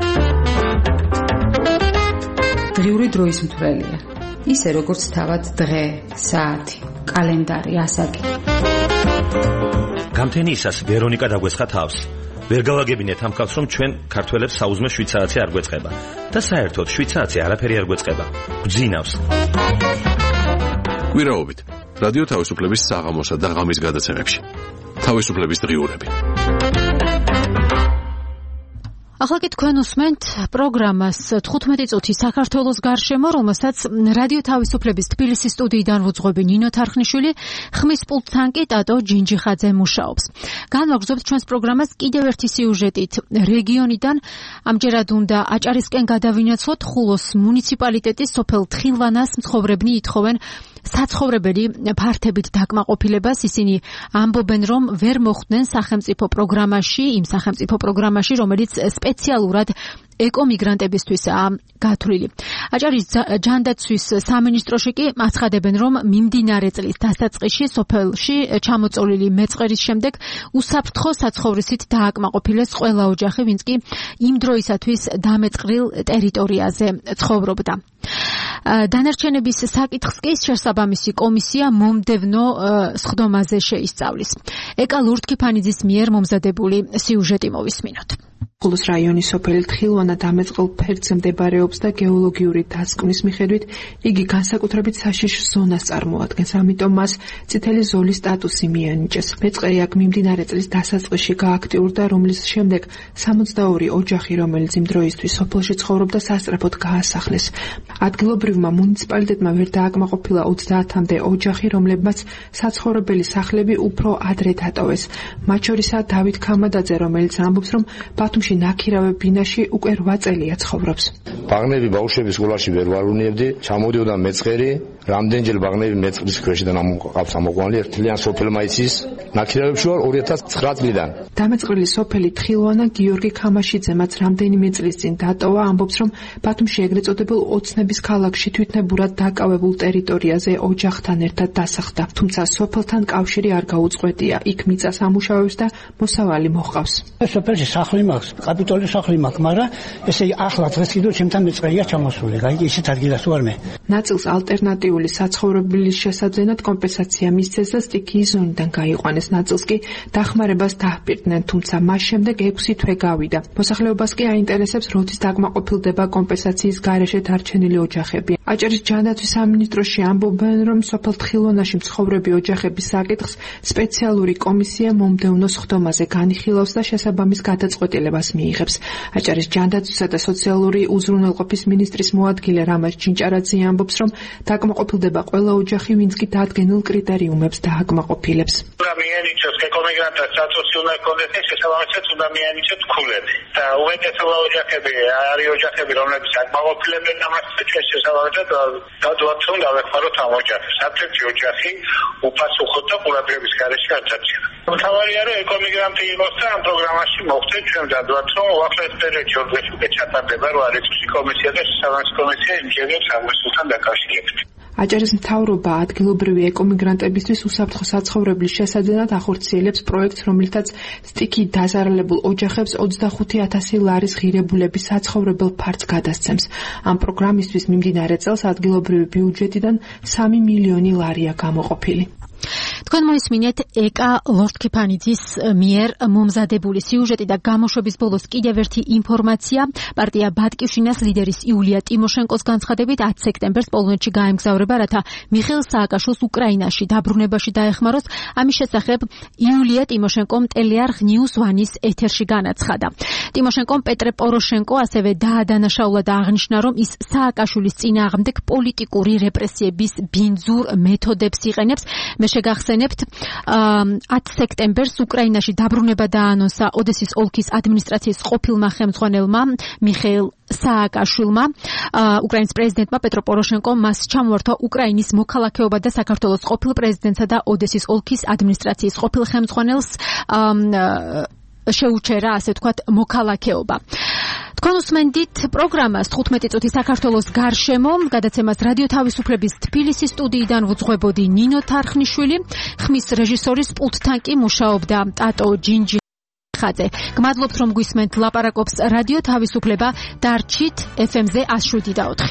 დღიური დროის მთვრელია. ისე როგორც თავად დღე, საათი, კალენდარი, ასაკი. გამთენიისას ვერონიკა დაგვესხა თავს. ვერ გავაგებინეთ ამ ხალხს, რომ ჩვენ ქართველებს საუზმე შვიცარაცი არ გვეწყება და საერთოდ შვიცარაცი არაფერი არ გვეწყება. გძინავს. კვირაობით რადიო თავისუფლების საღამოსა და ღამის გადაცემებში. თავისუფლების დღიურები. ახლა კი თქვენ უსმენთ პროგრამას 15 წუთი საქართველოს გარშემო, რომელსაც რადიო თავისუფლების თბილისის სტუდიიდან ვუძღვები ნინო თარხნიშვილი, ხმის პულტთან კი ტატო ჯინჯიხაძე მუშაობს. განვაგრძობთ ჩვენს პროგრამას კიდევ ერთი სიუჟეტით რეგიონიდან. ამჯერად უნდა აჭარისკენ გადავინაცვლოთ ხულოს მუნიციპალიტეტის სოფელ თხილვანას მცხოვრებნი ითხოვენ საცხოვრებელი ფართებით დაკმაყოფილებას. ისინი ამბობენ, რომ ვერ მოხვდნენ სახელმწიფო პროგრამაში, რომელიც სპეციალურად ეკომიგრანტებისთვისაა გათვლილი. აჭარის ჯანდაცვის სამინისტროში კი აცხადებენ, რომ მიმდინარე წლის დასაწყისში სოფელში ჩამოწოლილი მეწყერის შემდეგ უსაფრთხო საცხოვრისით დააკმაყოფილეს ყველა ოჯახი, ვინც კი იმ დროისათვის დამეწყრილ ტერიტორიაზე ცხოვრობდა. დანარჩენების საკითხს კი შესაბამისი კომისია მომდევნო სხდომაზე შეისწავლის. ეკა ლურთქიფანიძის მიერ მომზადებული სიუჟეტი მოვისმინოთ. ხულოს რაიონის სოფელი თხილვანა დამეწყრილ ფერდზე მდებარეობს და გეოლოგიური დასკვნის მიხედვით იგი განსაკუთრებით საშიშ ზონას წარმოადგენს, ამიტომ მას წითელი ზოლის სტატუსი მიანიჭეს. მეწყერი აქ მიმდინარე წლის დასაწყისში გააქტიურდა, რომლის შემდეგ 62 ოჯახი, რომელიც იმ დროისთვის სოფელში ცხოვრობდა, სასწრაფოდ გაასახლეს. ადგილობრივმა მუნიციპალიტეტმა ვერ დააკმაყოფილა 30-მდე ოჯახი, რომლებმაც საცხოვრებელი სახლები უფრო ადრე დატოვეს. მათ შორისაა დავით ქამადაძე, რომელიც ამბობს, რომ ბათუმში ნაქირავე ბინაში უკვე 8 წელია ცხოვრობს. ბაღნები ბავშვების სკოლაში ვერ ვარუნებდი, ჩამოდიოდა მეწყერი, რამდენჯერ ბაღნები მეწყრის ქვეშიდან ამოყავს ამოყვანილი, ერთლიან სოფელმა იცის, ნაქირავებში ვარ 2009 წლიდან. დამეწყრილი სოფელი თხილვანა გიორგი ქამაშიძე, მათ რამდენიმე წლის წინ დატოვა, ამბობს, რომ ბათუმში ეგრეთ წოდებულ ოცნების ქალაქში თვითნებურად დაკავებულ ტერიტორიაზე ოჯახთან ერთად დასახლდა. თუმცა სოფელთან კავშირი არ გაუწყვეტია, იქ მიწას ამუშავებს და მოსავალი მოჰყავს. სოფელში სახლი მაქვს, კაპიტოლის სახლი მაქვს, მაგრამ ესე ახლა დღეს კიდევ ჩემთან მეწყერია ჩამოსული, გაიგე, ისეთ ადგილას ვარ მე. ნაწილს ალტერნატიული საცხოვრებლის შესაძლებლად კომპენსაცია მისცეს და სტიქიის ზონიდან გაიყვანეს, ნაწილს კი დახმარებას დაჰპირდნენ, თუმცა მას შემდეგ 6 თვე გავიდა. მოსახლეობას კი აინტერესებს, როდის დაკმაყოფილდება კომპენსაციის გარეშე დარჩენილი ოჯახები. აჭარის ჯანდაცვის სამინისტროში ამბობენ, რომ სოფელ თხილვანაში მცხოვრები ოჯახების საკითხს სპეციალური კომისია მომდევნო სხდომაზე განიხილავს და შესაბამის გადაწყვეტილებას მიიღებს. აჭარის ჯანდაცვისა და სოციალური უზრუნველყოფის მინისტრის მოადგილე რამაზ ჩინჭარაძე ამბობს, რომ დაკმაყოფილდება ყველა ოჯახი, ვინც კი დადგენილ კრიტერიუმებს დააკმაყოფილებს. უნდა მიანიჭოს ეკომიგრანტთა სტატუსი უნდა ჰქონდეს, შესაბამისად უნდა მიანიჭოს ქულები. და უმეტესობა ოჯახები არის ოჯახები, რომლებიც აკმაყოფილებენ ამას და ჩვენ შესაბამისად დავდოთ, რომ დავეხმაროთ ამ ოჯახებს. საფრთხე ოჯახი უპასუხოდ და ყურადღების გარეშე გადაჭირა. მთავარია, რომ ეკომიგრანტი იყოს და ამ პროგრამაში მოხდეს, ჩვენ დავდოთ, რომ უახლოეს პერიოდში ორგზის უკვე ჩატარდება 8 რიცხვი კომისია და შესაბამისი კომისია იმჯერებს აღმოსულთან დაკავშირებით. აჭარის მთავრობა ადგილობრივი ეკომიგრანტებისთვის უსაფრთხო საცხოვრებლის შესაძლებლად ახორციელებს პროექტს, რომლითაც სტიქით დაზარალებულ ოჯახებს 25,000 ლარის ღირებულების საცხოვრებელ ფარდს გადასცემს. ამ პროგრამისთვის მიმდინარე წელს ადგილობრივი ბიუჯეტიდან 3 მილიონი ლარია გამოყოფილი. თქვენ მოისმინეთ ეკა ლორთქიფანიძის მიერ მომზადებული სიუჟეტი და გამოშვების ბოლოს კიდევ ერთი ინფორმაცია. პარტია ბატკივშინას ლიდერის იულია ტიმოშენკოს განცხადებით 10 სექტემბერს პოლონეთში გაემგზავრება, რათა მიხეილ სააკაშვილს უკრაინაში დაბრუნებაში დაეხმაროს. ამის შესახებ იულია ტიმოშენკომ ტელეარხ ნიუს ვანის ეთერში განაცხადა. ტიმოშენკომ პეტრე პოროშენკო ასევე დაადანაშაულა და აღნიშნა, რომ ის სააკაშვილის წინააღმდეგ პოლიტიკური რეპრესიების ბინძურ მეთოდებს იყენებს. მე შეგახსენებთ 10 სექტემბერს უკრაინაში დაბრუნება დაანონსა ოდესის ოლქის ადმინისტრაციის ყოფილმა ხელმძღვანელმა მიხეილ სააკაშვილმა. უკრაინის პრეზიდენტმა პეტრო პოროშენკომ მას ჩამოართვა უკრაინის მოქალაქეობა და საქართველოს ყოფილ პრეზიდენტსა და ოდესის ოლქის ადმინისტრაციის ყოფილ ხელმძღვანელს შეუჩერა, ასე ვთქვათ, მოქალაქეობა. თქვენ უსმენდით პროგრამას 15 წუთი საქართველოს გარშემო, გადაცემას რადიო თავისუფლების თბილისის სტუდიიდან ვუძღვებოდი ნინო თარხნიშვილი, ხმის რეჟისორის პულტთან კი მუშაობდა ტატო ჯინჯიხაძე. გმადლობთ, რომ გვისმენთ ლაპარაკობს რადიო თავისუფლება, დარჩით FM-ზე 107.4.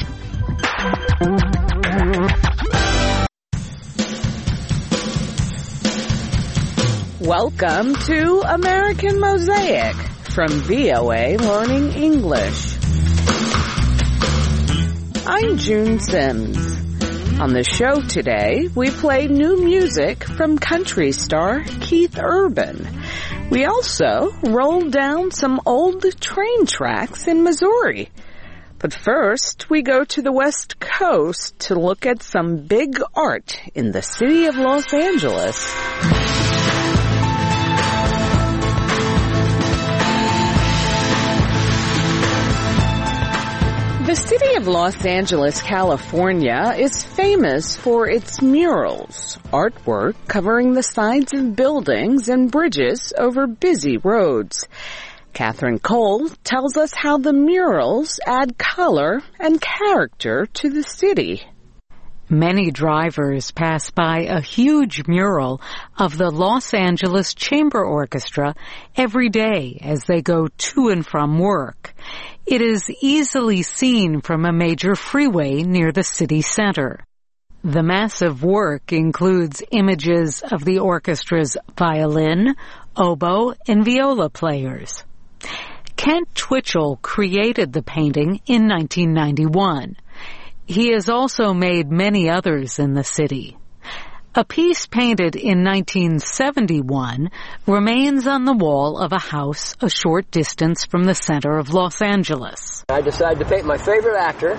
Welcome to American Mosaic from VOA Learning English. I'm June Sims. On the show today, we play new music from country star Keith Urban. We also rolled down some old train tracks in Missouri. But first, we go to the West Coast to look at some big art in the city of Los Angeles. The city of Los Angeles, California, is famous for its murals, artwork covering the sides of buildings and bridges over busy roads. Catherine Cole tells us how the murals add color and character to the city. Many drivers pass by a huge mural of the Los Angeles Chamber Orchestra every day as they go to and from work. It is easily seen from a major freeway near the city center. The massive work includes images of the orchestra's violin, oboe, and viola players. Kent Twitchell created the painting in 1991. He has also made many others in the city. A piece painted in 1971 remains on the wall of a house a short distance from the center of Los Angeles. I decided to paint my favorite actor,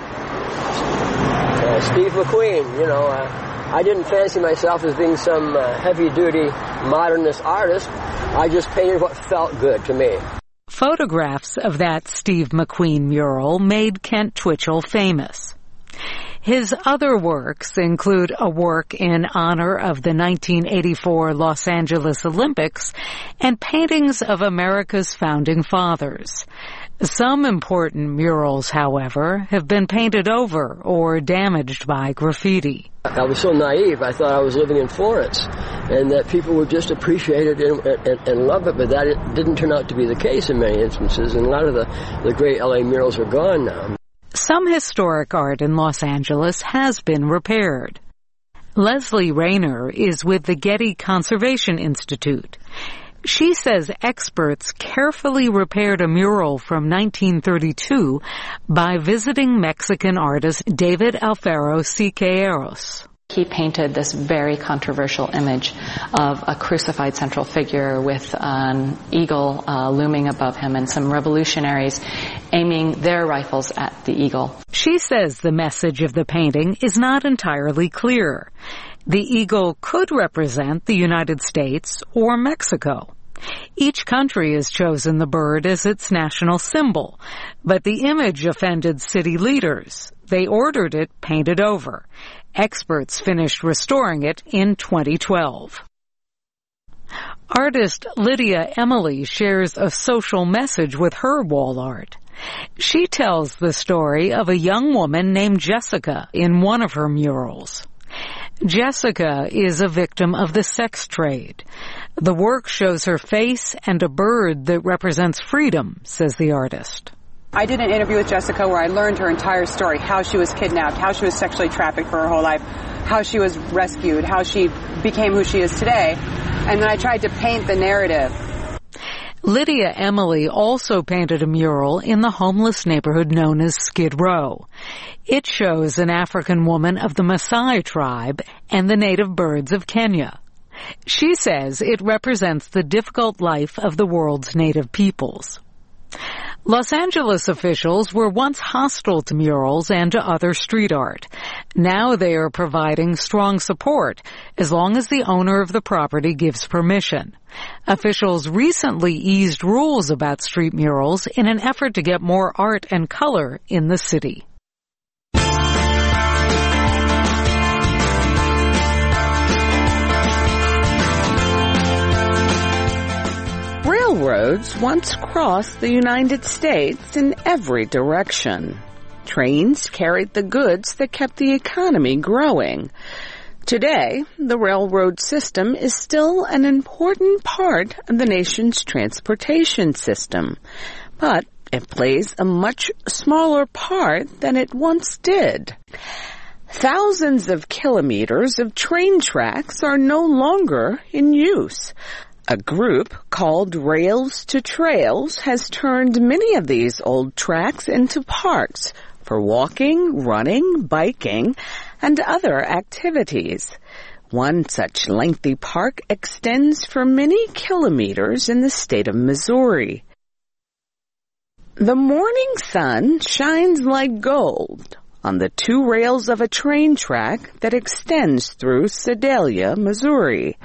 Steve McQueen. I didn't fancy myself as being some heavy-duty modernist artist. I just painted what felt good to me. Photographs of that Steve McQueen mural made Kent Twitchell famous. His other works include a work in honor of the 1984 Los Angeles Olympics and paintings of America's founding fathers. Some important murals, however, have been painted over or damaged by graffiti. I was so naive, I thought I was living in Florence and that people would just appreciate it and love it, but that it didn't turn out to be the case in many instances, and a lot of the great LA murals are gone now. Some historic art in Los Angeles has been repaired. Leslie Rayner is with the Getty Conservation Institute. She says experts carefully repaired a mural from 1932 by visiting Mexican artist David Alfaro Siqueiros. He painted this very controversial image of a crucified central figure with an eagle looming above him and some revolutionaries aiming their rifles at the eagle. She says the message of the painting is not entirely clear. The eagle could represent the United States or Mexico. Each country has chosen the bird as its national symbol, but the image offended city leaders. They ordered it painted over. Experts finished restoring it in 2012. Artist Lydia Emily shares a social message with her wall art. She tells the story of a young woman named Jessica in one of her murals. Jessica is a victim of the sex trade. The work shows her face and a bird that represents freedom, says the artist. I did an interview with Jessica where I learned her entire story, how she was kidnapped, how she was sexually trafficked for her whole life, how she was rescued, how she became who she is today, and then I tried to paint the narrative. Lydia Emily also painted a mural in the homeless neighborhood known as Skid Row. It shows an African woman of the Maasai tribe and the native birds of Kenya. She says it represents the difficult life of the world's native peoples. Los Angeles officials were once hostile to murals and to other street art. Now they are providing strong support as long as the owner of the property gives permission. Officials recently eased rules about street murals in an effort to get more art and color in the city. Railroads once crossed the United States in every direction. Trains carried the goods that kept the economy growing. Today, the railroad system is still an important part of the nation's transportation system, but it plays a much smaller part than it once did. Thousands of kilometers of train tracks are no longer in use. A group called Rails to Trails has turned many of these old tracks into parks for walking, running, biking, and other activities. One such lengthy park extends for many kilometers in the state of Missouri. The morning sun shines like gold on the two rails of a train track that extends through Sedalia, Missouri.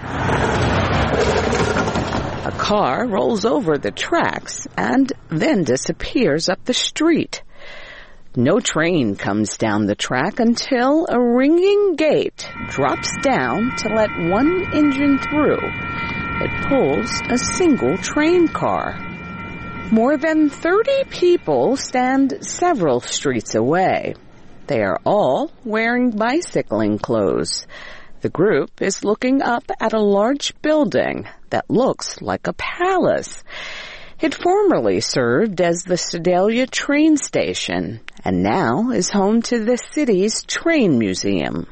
A car rolls over the tracks and then disappears up the street. No train comes down the track until a ringing gate drops down to let one engine through. It pulls a single train car. More than 30 people stand several streets away. They are all wearing bicycling clothes. The group is looking up at a large building that looks like a palace. It formerly served as the Sedalia train station and now is home to the city's train museum.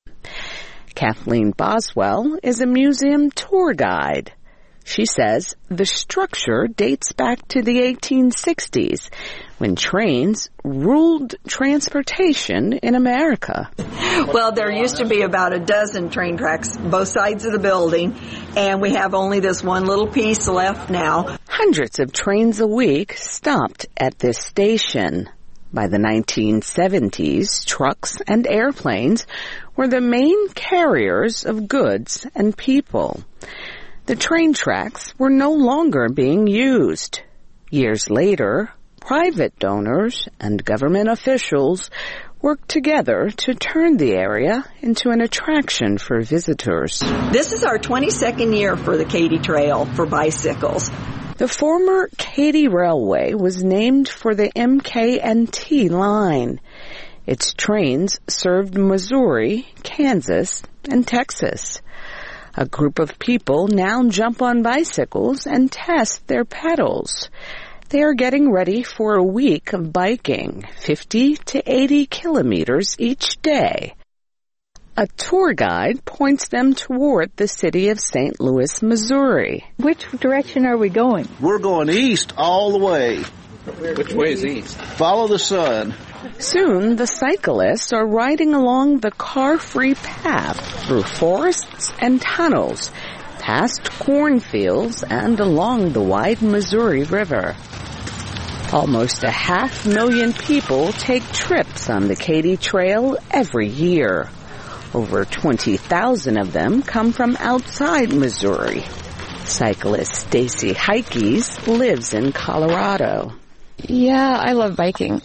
Kathleen Boswell is a museum tour guide. She says the structure dates back to the 1860s when trains ruled transportation in America. Well, there used to be about a dozen train tracks both sides of the building, and we have only this one little piece left now. Hundreds of trains a week stopped at this station. By the 1970s, trucks and airplanes were the main carriers of goods and people. The train tracks were no longer being used. Years later, private donors and government officials worked together to turn the area into an attraction for visitors. This is our 22nd year for the Katy Trail for bicycles. The former Katy Railway was named for the MK&T line. Its trains served Missouri, Kansas, and Texas. A group of people now jump on bicycles and test their pedals. They are getting ready for a week of biking, 50 to 80 kilometers each day. A tour guide points them toward the city of St. Louis, Missouri. Which direction are we going? We're going east all the way. Which way is east? Follow the sun. Soon, the cyclists are riding along the car-free path through forests and tunnels, past cornfields and along the wide Missouri River. Almost 500,000 people take trips on the Katy Trail every year. Over 20,000 of them come from outside Missouri. Cyclist Stacy Heikes lives in Colorado. Yeah, I love biking.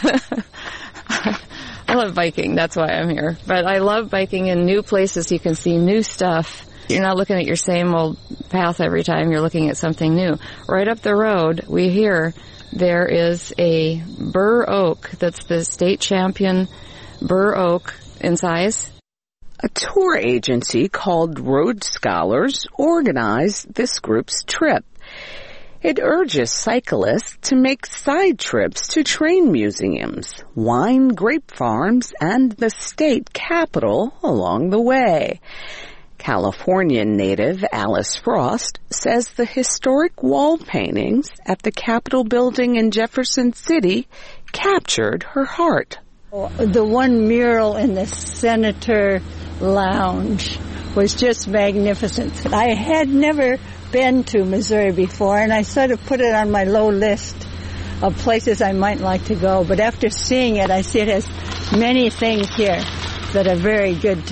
I love biking. That's why I'm here. But I love biking in new places. You can see new stuff. You're not looking at your same old path every time. You're looking at something new. Right up the road, we hear there is a bur oak that's the state champion bur oak in size. A tour agency called Road Scholars organized this group's trip. It urges cyclists to make side trips to train museums, wine grape farms, and the state capitol along the way. California native Alice Frost says the historic wall paintings at the Capitol building in Jefferson City captured her heart. The one mural in the Senator Lounge was just magnificent. I had never been to Missouri before, and I sort of put it on my low list of places I might like to go. But after seeing it, I see it has many things here that are very good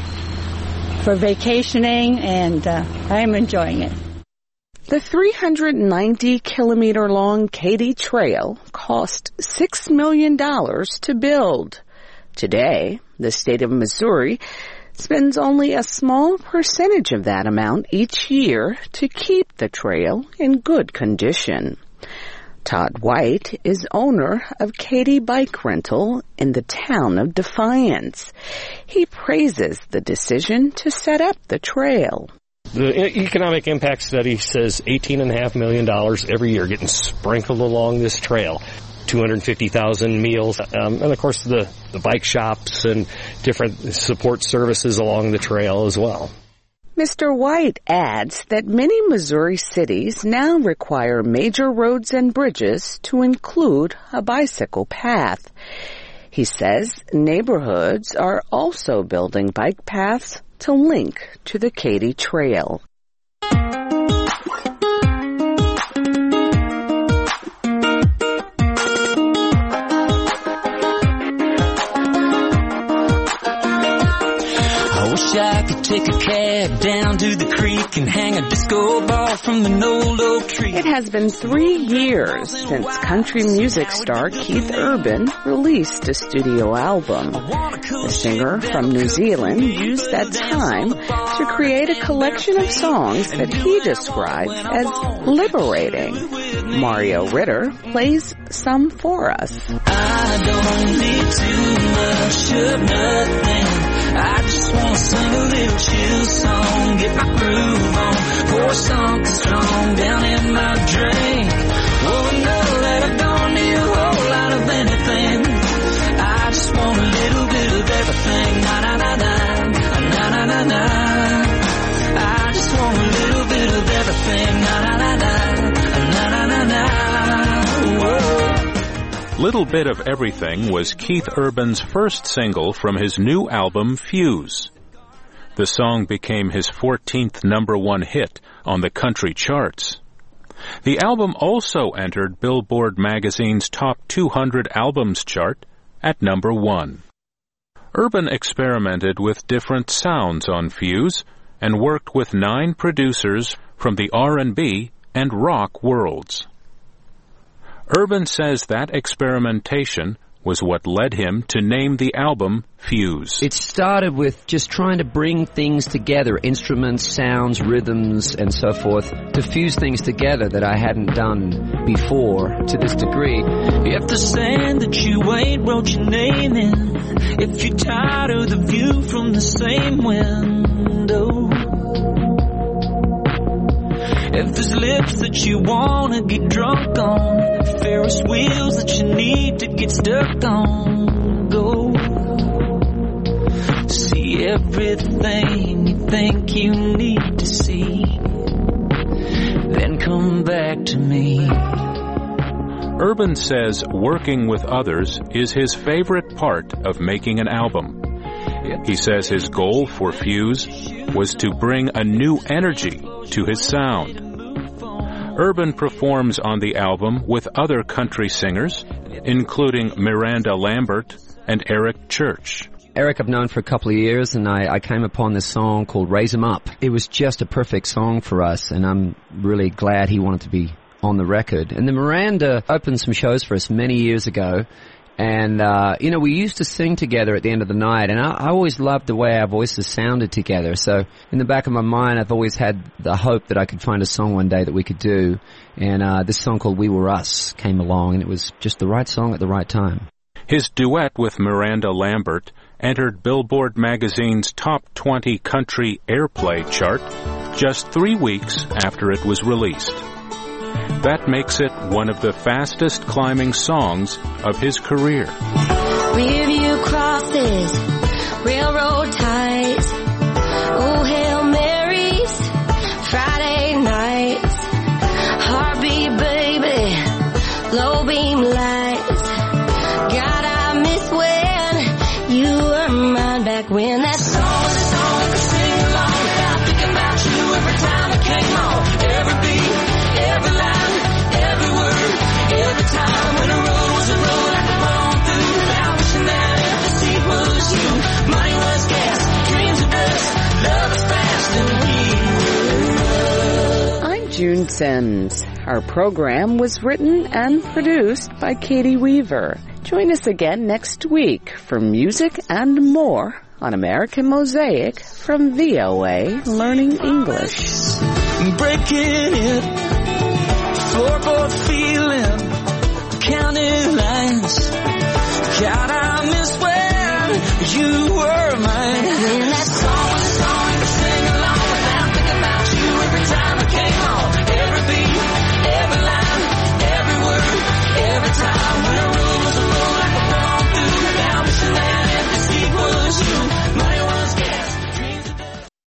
for vacationing, and I'm enjoying it. The 390-kilometer-long Katy Trail cost $6 million to build. Today, the state of Missouri spends only a small percentage of that amount each year to keep the trail in good condition. Todd White is owner of Katy Bike Rental in the town of Defiance. He praises the decision to set up the trail. The economic impact study says $18.5 million every year getting sprinkled along this trail. 250,000 meals, and of course the bike shops and different support services along the trail as well. Mr. White adds that many Missouri cities now require major roads and bridges to include a bicycle path. He says neighborhoods are also building bike paths to link to the Katy Trail. I could take a cab down to the creek and hang a disco ball from an old oak tree. It has been 3 years since country music star Keith Urban released a studio album. The singer from New Zealand used that time to create a collection of songs that he described as liberating. Mario Ritter plays some for us. I don't need too much of nothing. I just want to sing a little chill song, get my groove on, pour something strong down in my drink. Oh, know that I don't need a whole lot of anything. I just want a little bit of everything. Na na na na, na na na na. I just want a little bit of everything. Na na na na, na na na na. Whoa. Little Bit of Everything was Keith Urban's first single from his new album, Fuse. The song became his 14th #1 hit on the country charts. The album also entered Billboard magazine's Top 200 Albums chart at #1. Urban experimented with different sounds on Fuse and worked with 9 producers from the R&B and rock worlds. Urban says that experimentation was what led him to name the album Fuse. It started with just trying to bring things together, instruments, sounds, rhythms, and so forth, to fuse things together that I hadn't done before to this degree. If the sand that you ain't wrote your name in, if you're tired of the view from the same window, if there's lips that you wanna get drunk on, Ferris wheels that you need to get stuck on, go see everything you think you need to see, then come back to me. Urban says working with others is his favorite part of making an album. He says his goal for Fuse was to bring a new energy to his sound. Urban performs on the album with other country singers, including Miranda Lambert and Eric Church. Eric I've known for a couple of years, and I came upon this song called Raise 'Em Up. It was just a perfect song for us, and I'm really glad he wanted to be on the record. And then Miranda opened some shows for us many years ago, and, we used to sing together at the end of the night, and I always loved the way our voices sounded together. So in the back of my mind, I've always had the hope that I could find a song one day that we could do. And this song called We Were Us came along, and it was just the right song at the right time. His duet with Miranda Lambert entered Billboard magazine's Top 20 Country Airplay chart just 3 weeks after it was released. That makes it one of the fastest climbing songs of his career. Review crosses, railroad ties, oh Hail Marys, Friday nights, heartbeat baby, low beam lights. God, I miss when you were mine back when that song was a song I could sing along. I'm thinking about you every time it came on. Every beat, every line, every word, every time when a road was a road I could walk through. Without wishing that every seat was you. Money was gas, dreams of dust, love was fast, and we were. I'm June Sims. Our program was written and produced by Katie Weaver. Join us again next week for music and more on American Mosaic from VOA Learning English. Breaking it, floorboard feeling, counting lines. God, I miss when you were mine.